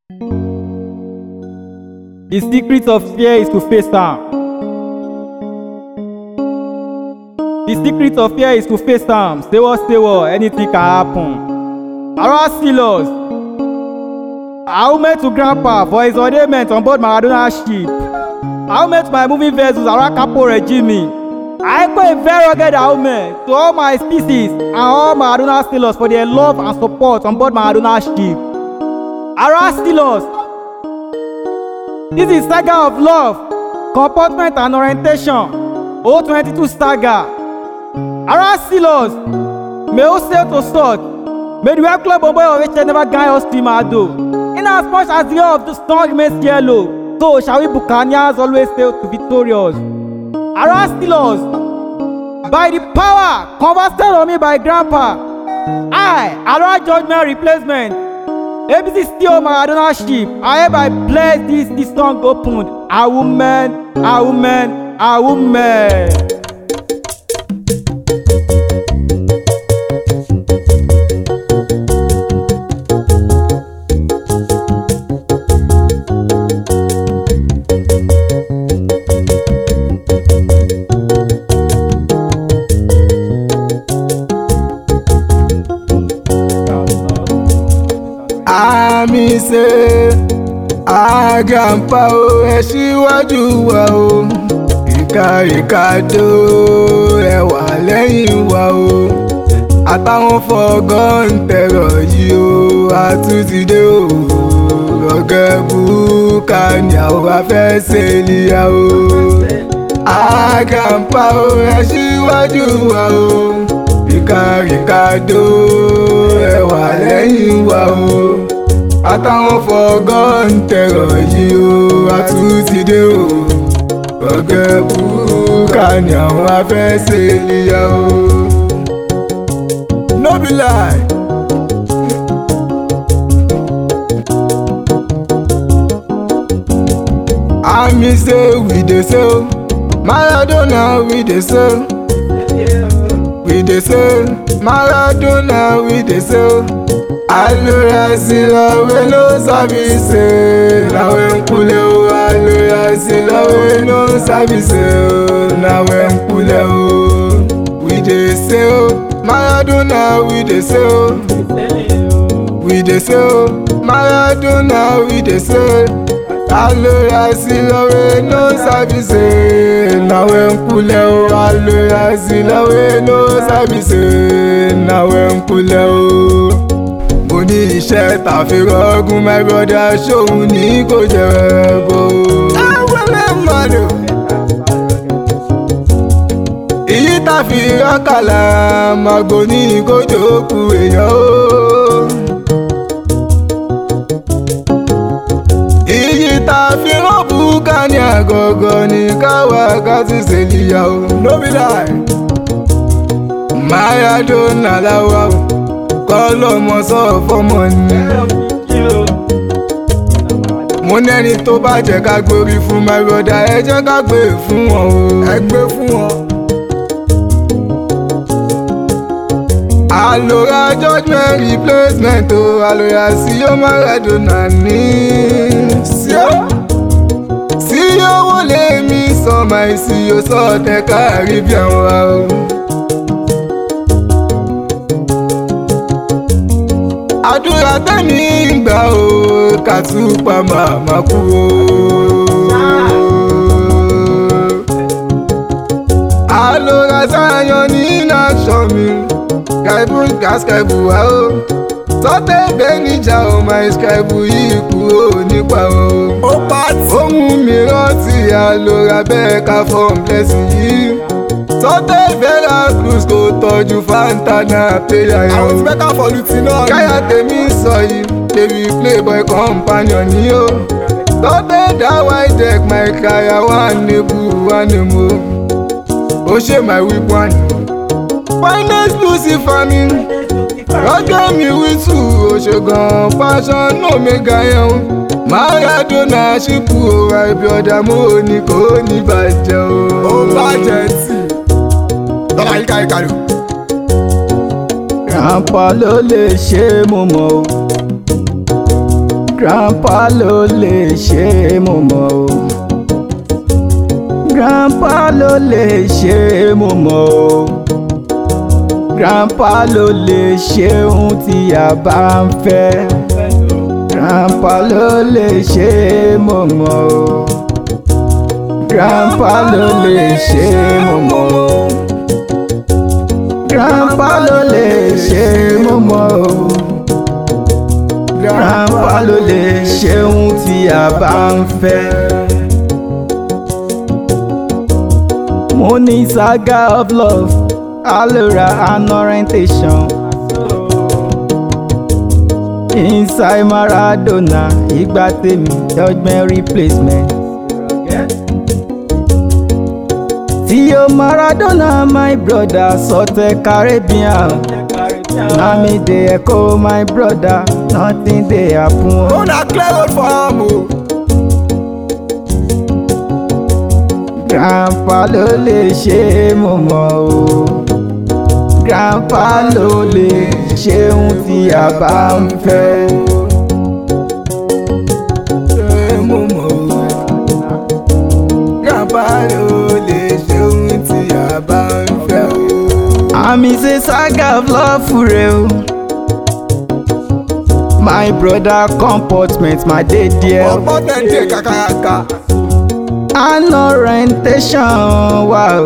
The secret of fear is to face am. The secret of fear is to face am. Say what, anything can happen. Around Silos, I met to Grandpa for his ornament on board Maradona ship. I met my moving vessels around Capo Regime. I pay a very rugged helmet to all my species and all Maradona Silos for their love and support on board Maradona ship. Around Silos, this is Saga of Love, Comportment and Orientation, 022 Saga. Around Silos, may all sail to sort, may the web club of boy of which never guide us to Mado. In as much as the year of the storm remains yellow, so shall we Buccaneers always sail to victorious. Around Silos, by the power conversed on me by Grandpa, I, around Judgment Replacement, ABC still Maradona ship. I hereby bless this song opened. A woman, a woman, a woman. Àmì ṣe àgànpá o ẹ síwájú wa o ìkàdó ẹ wà lẹ́yìn wa o àtàwọn fọgán tẹ̀rọ̀ yìí o àtúntìdé o rọ̀gẹ́ búkà ní àwọn afẹ́sẹ̀ níyà o àgànpá o ẹ síwájú wa o ìkàdó ẹ wà lẹ́yìn wa o àtàwọn fọgán tẹ̀rọ̀ yìí o àtúntìdé o rọ̀gẹ́ búkà ní àwọn afẹ́sẹ̀ níyà o. No be lie. Àmì say we dey sell, Maradona we dey sell. We dey sell, Maradona we dey sell. Allora Sila we no sabi say, na we nkule o. Allora Sila we no sabi say, na we nkule o. We dey sell, Maradona we dey sell. We dey sell, Maradona we dey sell. Allora Sila we no sabi say, na we nkule o. Allora Sila we no sabi say, na we nkule o. Mo ní iṣẹ́ tàfírọ́gùn my brother ṣòun ní kò jẹ́ bó. Ẹ̀wẹ̀lẹ̀ mọ́dọ̀. Èyí tàfírọ́kàlà màgbò ní kò jókòó èèyàn o. Èyí tàfírọ́bùkà ní àgọ̀gọ̀ ní káwá kásì ṣèlìyà o. No be lie. Maradona láwa o. Kọ́lọ́mọ sọ fọ́mọ ni. Mo nẹ́ni tó bá jẹ́ ká gbórí fún my brother ẹ jẹ́ ká gbé fún wọn o. Ẹ gbé fún wọn. Allora Judgment Replacement o. Allora Sio Maradona ní. Sí owó lèmi sọ máa sí o sọ tẹ Caribbean wa o. Àdúrà tẹ́mi ń gbà o kàtúpà màmá kú o. Allora Zion ní aṣọ mi kaibu gaskaibu wa o. Sọ́tẹ̀ bẹ́níjà o máa skaibu yìí kú o nípa o. Ó pàtì. Ohun mìíràn tí Allora bẹ́ẹ̀ ká fọ́n blessing yìí. Sọ́tẹ̀ Veracruz kò tọ́jú Fantana péyà yẹn o. Àwọn ti bẹ́ẹ̀ ká fọlù tí náà ni. Káyà tèmi sọ yìí, tèmi playboy companion ni o. Sọ́tẹ̀ dá white deck my kaya wà níbu wà ní mo. Ó ṣe my whip one. Finest Lucifer mi. Rọ́jọ́ mi wítù òṣègùn fashion omega yẹn o. Maradona ṣípù òwà ibi ọ̀dà mo ní kò ní bàjẹ́ o. Ó bàjẹ́ tì. Tọ́lá yíká ìkàlù. Grandpa ló lè ṣe mo mọ̀ o. grandpa ló lè ṣe é mo mọ̀ o. Grandpa ló lè ṣe é mo mọ̀ o. Grandpa ló lè ṣe ohun tí a bá ń fẹ́. Grandpa ló lè ṣe é mo mọ̀ o. Grandpa ló lè ṣe é mo mọ̀ o. Grandpa ló lè ṣe é mo mọ̀ o. Grandpa ló lè ṣe ohun tí a bá ń fẹ́. Mo ní saga of love, allura and orientation. Inside Maradona, ìgbà tèmi judgment replacement. Theo Maradona, my brother, Sote Caribbean. Na me dey echo my brother, nothing dey happen. Oh, na clear road for am o. Grandpa ló lè ṣe é mo mọ̀ o. Grandpa ló lè ṣe ohun tí a bá ń fẹ́. Mo mọ̀ o. Grandpa ló lè ṣe ohun tí a bá ń fẹ́ o. Àmì ṣe saga of love fure o. My brother comportment ma dey there. Ọ̀pọ̀ tẹ̀lé kàkàkà. An orientation wa o.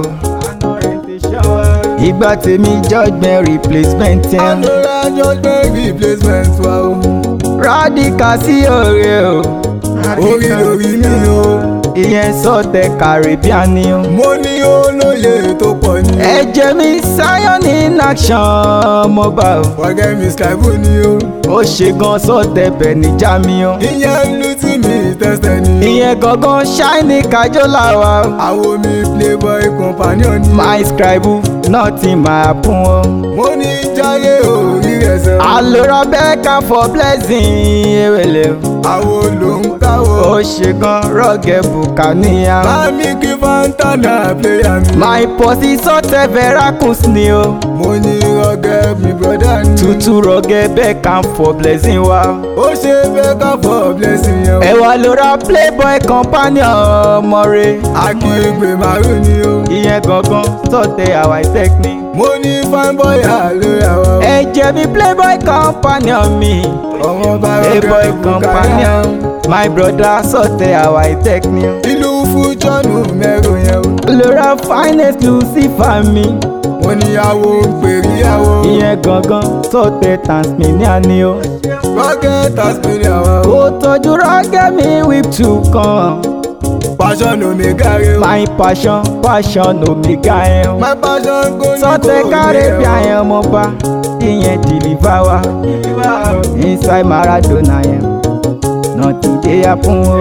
Ìgbà tèmi judgment replacement yẹn. Àdúrà judgment replacement wa o. Radical sí òre o. Orí lórí mi o. Ìyẹn Sote Caribbean ni o. Mo ní olóye tó pọ̀ ní o. Ẹ̀jẹ̀ mi Zion in action mo bá o. Ọ̀gẹ́ mi Skype ni o. Ó ṣe gan Sote bẹ̀ níjà mi o. Ìyẹn ló tí mi tẹ́sẹ̀ ni o. Ìyẹn gangan Shiny Kajola wa o. Àwo mi playboy companion ni o. My scribe nothing ma happen o. Mo ní jáyé orí rẹ̀ sẹ́. Allura Becca for blessing ewele o. Àwo ló ń káwọ́. Ó ṣe gan rọ́gẹ̀ bùkàníyà. Mami kí Fantana player mi. My posse Sote Veracruz ni o. Mo ní rọ́gẹ́ mi brother ni. Tutu rọ́gẹ̀ Becca for blessing wa o. Ó ṣe Becca for blessing yẹn o. Ẹ̀wà lóra playboy companion ọmọ rẹ̀. Akígbe màrún ni o. Ìyẹn gangan Sote Hawaii technique. Mo ní fine boy àlóyà wa o. Ẹ̀jẹ̀ mi playboy companion mi. Ọmọ bá Playboy rọ́gẹ́ companion. My brother Sote Hawaii technique. Ìlú Fújọ́nù mẹ́rù yẹn o. Lóra finest Lucifer mi. Mo níyàwó ń pèrè yàwó. Ìyẹn gangan Sote Tasmania ni o. Rọ́gẹ́ Tasmania wa o. Ó tọ́jú rọ́gẹ́ mi whip two kan. Passion omega rẹ o. My passion omega yẹn o. My passion go ní kò Sote Caribbean yẹn ọmọ bá. Ìyẹn deliver wa. Inside Maradona yẹn. Nothing dey happen o.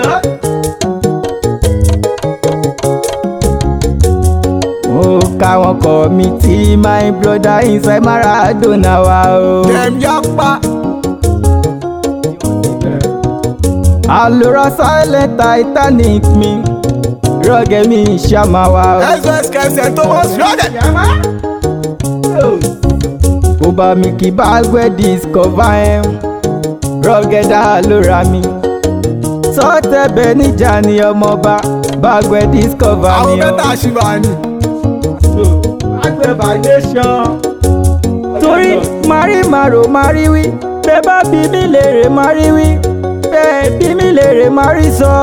Mo káwọn committee my brother inside Maradona wa o. Dem yapa. Allura silent Titanic mi. Rọ́gẹ̀ mi ṣàmà wa o. SS Kẹsẹ̀ Thomas Rọ́gẹ̀. Kò bá mi kí bá gbé discover ẹ̀. Rọ́gẹ̀ dá lóra mi. Sote bẹ̀ níjà ni ọmọọba. Bá gbé discover Àwọn mi o. mẹ́ta ṣìbà ni. Àgbẹ̀ foundation. Torí mari maro mari wí. Bẹ́ẹ̀ bá bí mi lèrè mari wí. Bẹ́ẹ̀ bí mi lèrè mari sọ.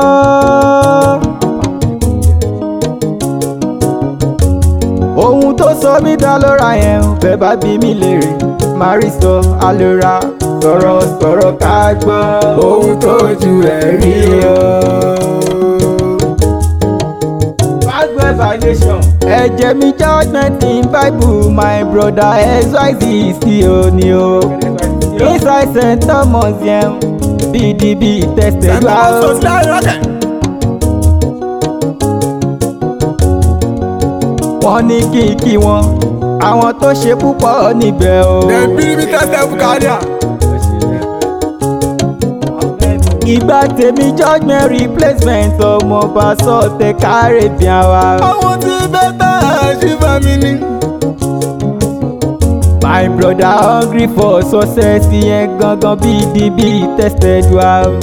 Ohun tó sọ mí dá lọ́ra yẹn o. Bẹ́ẹ̀ bá bí mi lèrè mari sọ. Allura sọ̀rọ̀ ká gbọ́. Ohun tó ju ẹ̀ rí o. Àgbẹ̀ foundation. Ẹ̀jẹ̀ mi judgment in Bible, my brother XYZ sí o ni o. Inside St. Thomas yẹn, BDB tested wa o. Wọ́n ní kí wọn, àwọn tó ṣe púpọ̀ níbẹ̀ o. Ẹbí mi tẹ́tẹ́ Bukaria. Ìgbà tèmi judgment replacement ọmọọba Sote Caribbean wa. Àwọn tí bẹ́tà ṣì bá mi ní. My brother hungry for success, yẹn gangan BDB tested wow.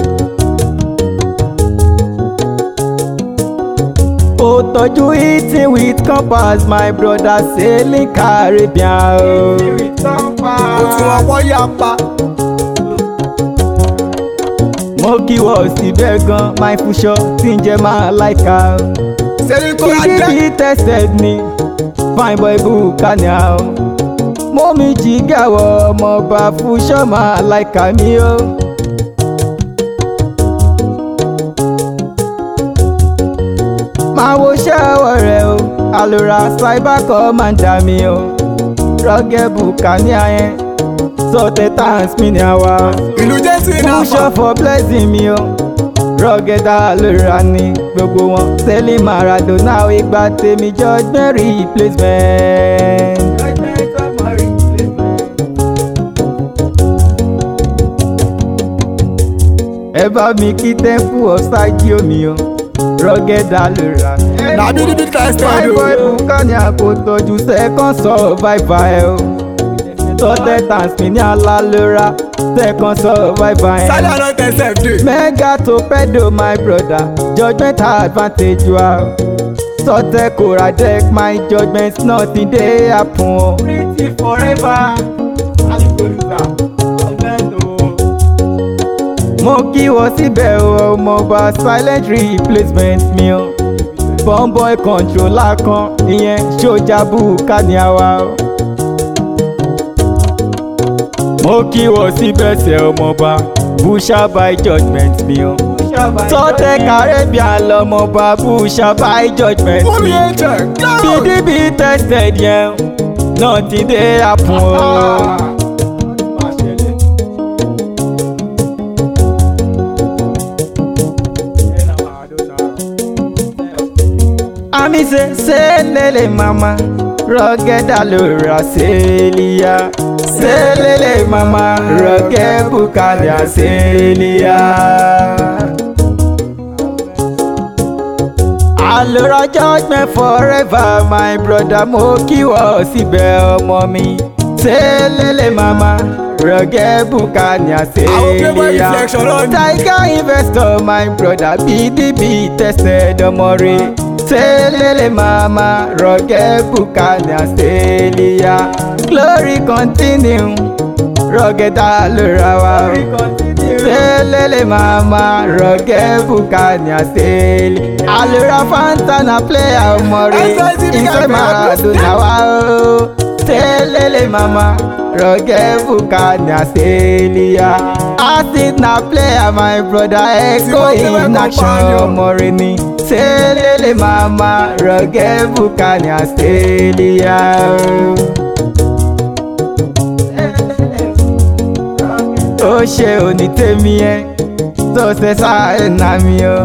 Ó tọ́jú eating with compass, my brother sailing Caribbean o. Ó tún ọwọ́ yá pa. Mo kí wọ́ síbẹ̀ gan, my future tí ń jẹ́ máa láìka o. Sẹ́ni kò rà jẹ́. BDB tested ni fine boy Bucania o. Mo mi jìgàwọ̀ ọmọọba future máa láìka mi o. Máa wo ṣẹ́wọ̀ rẹ̀ o, àlòrà cyber commander mi o. Rugged Bucania yẹn, sorted times mi ni àwa. Ìlú Jésù iná pa. Future for blessing mi o. Rugged àlòrà ni gbogbo wọn. Selling Maradona ìgbà tèmi judgment replacement. Ẹ bá mi kí temple of Saji omi o. Rugged àlòrà. Na BDB tested My boy o. Bucania kò tọ́jú second survivor ẹ o. Sorted times mi ní alálòrà second survivor ẹ. Sálẹ̀ àná tẹ̀sẹ̀ dé. Mega to pedo my brother, judgment advantage wa. Sorted Koradek, my judgment nothing dey happen o. Pretty forever, mo kí wọ́n síbẹ̀ o, ọmọọba silent replacement mi o. Bomboy controller kan, ìyẹn Soja Bucania wa o. Mo kí wọ́n síbẹ̀ sẹ́ ọmọọba Busha by judgment mi o. Sorted Caribbean lọmọọba Busha by judgment Fún mi mi. ẹ̀jẹ̀ dáhùn. BDB tested yẹn nothing dey happen o. Ami say lele mama, Rugged àlòrà Celia. Say lele mama, Rugged Bucania Celia. Àlòrà judgment forever, my brother mo kí wọ́ síbẹ̀ ọmọ mi. Say lele mama, Rugged Bucania Celia. Tiger investor, my brother BDB tested ọmọ rẹ̀. Say lele mama, Rugged Bucania Celia. Glory continue, Rugged àlòrà wa. Say lele mama, Rugged Bucania Celia. Àlòrà Fanta na player ọmọ rẹ̀, inside Maradona wa o. Say lele mama, Rugged Bucania Celia. Acid na player my brother, Echo in action ọmọ rẹ̀ ni. Say lele mama, Rugged Bucania Celia. Ó ṣe òní tèmi ẹ, tó ṣe sáyẹ̀nà mi o.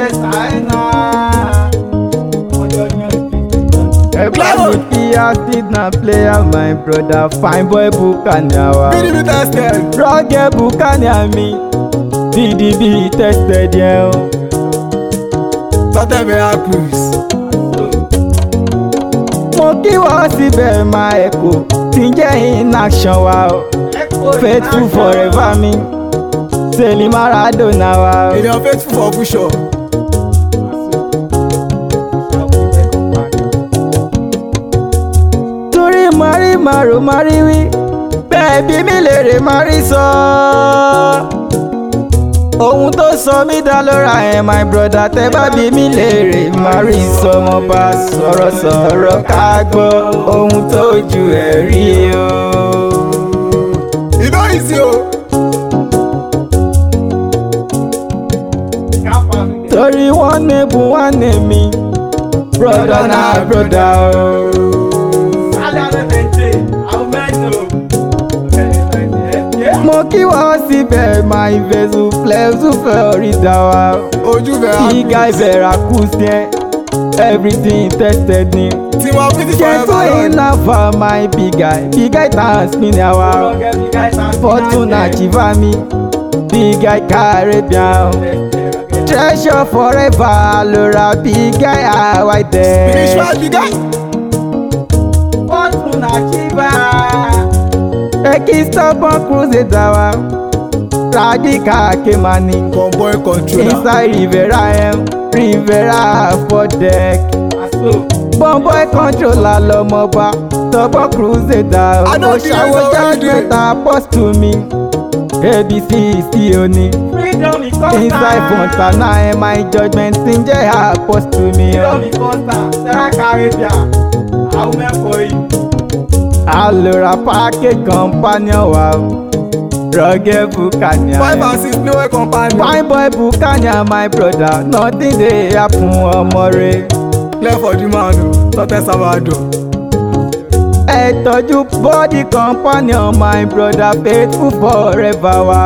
Everybody kí Acid na player my brother, fine boy Bucania wa. BDB tested. Rugged Bucania mi, BDB tested yẹn o. Sorted Veracruz. Mo kí wọ́n síbẹ̀ máa ẹ̀kọ́ tí ń jẹ́ in action wa o. Faithful forever mi, Selling Maradona wa o. Ènìyàn faithful for future. Torí mari maro mari wí, bẹ́ẹ̀ bí mi lè rè mari sọ. Ohun tó sọ mí dá lọ́ra ẹ̀ my brother, tẹ́ bá bí mi lè rè mari sọ. Mo bá sọ̀rọ̀ ká gbọ́ ohun tó ju ẹ̀ rí o. Ìbá ìsì o. Torí wọ́n ní bu wọ́n ní mi, brother na brother o. Mo kí wọ́n síbẹ̀ my vessel flexible Florida wa. Ojú Veracruz. Big guy Veracruz yẹn, everything tested ni. Tiwa pretty Gentle forever. enough for my big guy dance mi ni àwa. Fortune achiever mi, big guy Caribbean. Treasure forever, àlòrà big guy Hawaii there. Spiritual big guy. Fortune achiever. Eki stubborn crusader wa. Radical Kemani. Convoy controller. Inside Rivera for deck. Bomboy controller lọmọba. Stubborn crusader. Oṣàwọ̀ judgment post to me. ABC sí òní. Inside Fontana my judgment ti ń jẹ́ post to me. Alora package companion wa. Rugged Buccaneer. 5 and 6 no companion. Fine boy Buccaneer my brother. Nothing dey happen ọmọ rẹ̀. Clear for the man o. Tọ́tẹ́ sábàdọ̀. Ẹ tọ́jú body companion my brother faithful forever wa.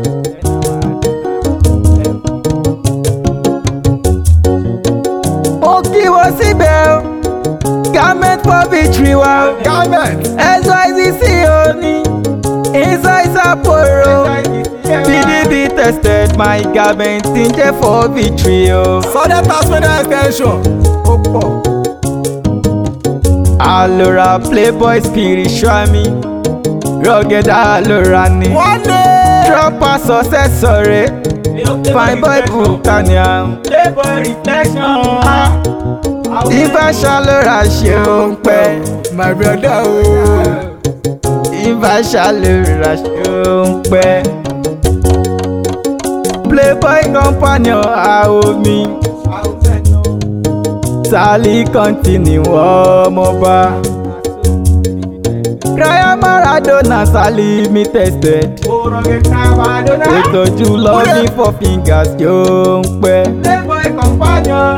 Mo kí wọ́n síbẹ̀ o. Garment for victory wa. Garment. SYZC òní. Inside Sapporo. PDB tested my garment ń jẹ́ for victory o. Sọ́dẹ̀ tasmania extension. Ó pọ̀. Alora playboy spiritual mi. Rugged Alora ni. One day. Dropper successor rẹ̀. Fine boy Buccaneer. Playboy reflection. Ifá ṣàlóra ṣe ó ń pẹ́. My brother o. Ifá ṣàlóra ṣe ó ń pẹ́. Playboy companion àwọ̀ mi. Sally continue ọmọba. Crying Maradona Sally me tested. Ìtọ́jú loving for fingers yóò ń pẹ́. Playboy companion.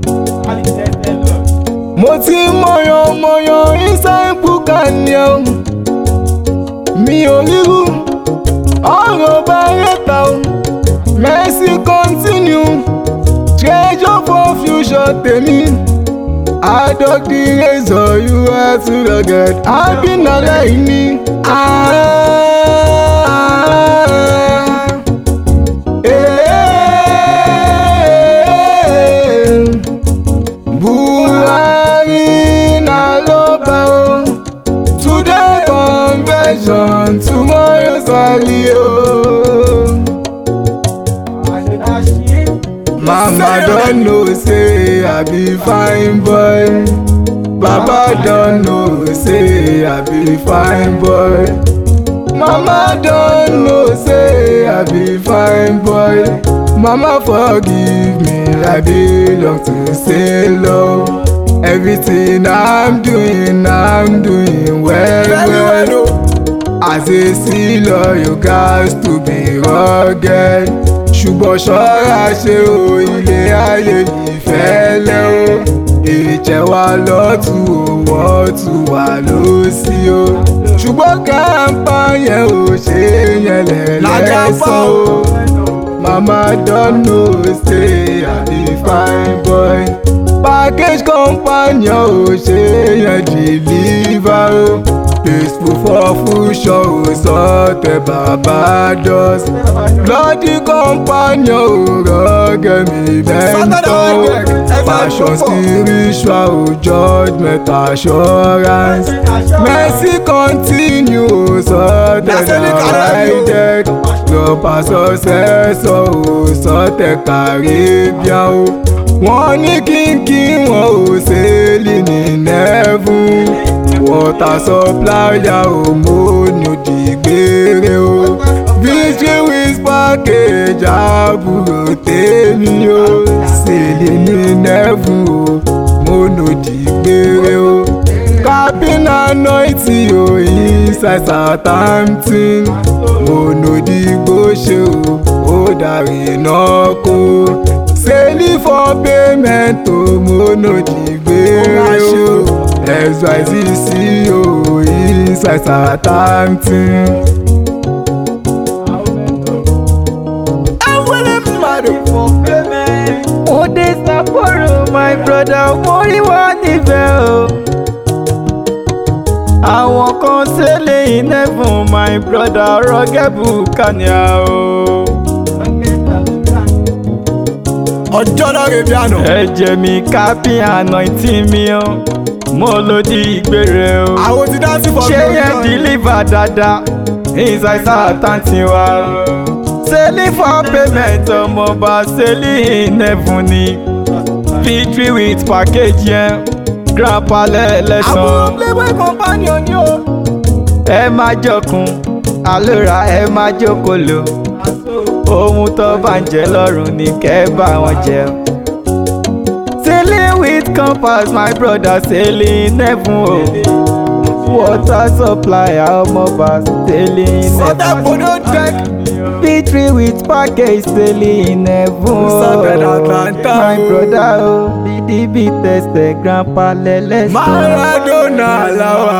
Mo ti mọ̀yàn inside Buccaneer. Mi ò ríru ọ̀rọ̀ bá rẹ̀ta o. Mercy continue. Treasure for future tèmi. Adok the razor you are too rugged. Abin aláìní. Buhari na ló bá o. Today convention, tomorrow sali o. Mama don know say I be fine boy. Baba don know say I be fine boy. Mama don know say I be fine boy. Mama forgive me, I belong to say love. Everything I'm doing well. As a sealer, you got to be rugged. Ṣùgbọ́n ṣọ́ra ṣe o, ilé ayé yìí fẹ́lẹ́ o. Ìjẹ́ wa lọ́tún o, wọ́n tún wà lósì o. Ṣùgbọ́n kàńpá yẹn ò ṣe yẹn lẹ́lẹ́sàn o. Mama don know say I be fine boy. Package companion ò ṣe yẹn deliver o. Peaceful for future o, sọ́tẹ̀ Barbados. Bloody companion o, rugged mi mentor o. Passion spiritual o, judgment assurance. Mercy continue o, sọ́tẹ̀ Nairadeck. Dropper successor o, sọ́tẹ̀ Caribbean o. Wọ́n ní kínkí wọn ò sẹ́ẹ̀lì ní heaven. Water supplier o, mo ní òdìgbére o. Victory with package àbúrò tèmi o. Sẹ́ẹ̀lì ní heaven o, mo ní òdìgbére o. Cabin anointing o, inside Southampton. Mo ní òdìgbò ṣe o, ó darí náà kó. Sẹ́ẹ̀lì for payment o, mo ní òdìgbére o. SYZC o, inside Southampton. Ode Sapporo my brother, mo rí wá níbẹ̀ o. Àwọn kan ṣẹlẹ̀ in heaven my brother, Rugged Buccaneer o. Ọjọ́ náà rèé bí àná. Ẹ̀jẹ̀ mi kápín anointing mi o. mo lòdì ìgbére o. àwọn ti dá sí for ṣé yẹn deliver dáadáa inside satan tiwa. sailing for payment ọmọọba sailing in heaven ni. victory with package yẹn grandpa lẹ́lẹ́sàn. àwọn playboy companion ni o. ẹ má jọkun àlòrà ẹ má jókòlò. ohun tó bá ń jẹ lọ́rùn ni kẹ́ bá wọn jẹ. sailing with compass my brother sailing in heaven o. water supplier ọmọọba sailing in sọtẹ heaven. kodo trek. victory with package sailing in heaven Started o. Atlanta my o. brother o. bdb tẹsẹ̀ grandpa lẹ́lẹ́sàn. Maradona làwọn